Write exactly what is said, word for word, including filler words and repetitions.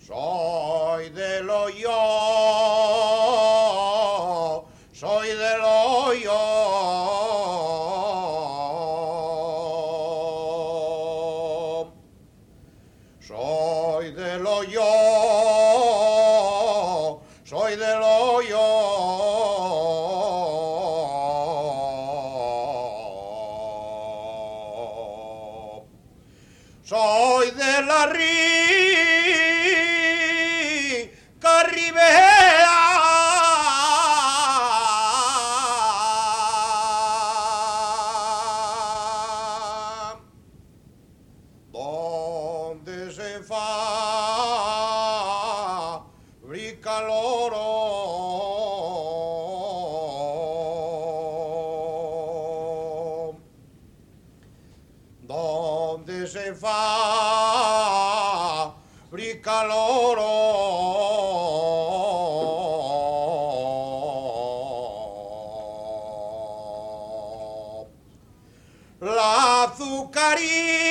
Soy de lo yo, soy de lo yo, soy de lo yo, soy de lo yo, soy de la rica ribera, donde se fabrica el oro, donde se fabrica el oro. La azucarina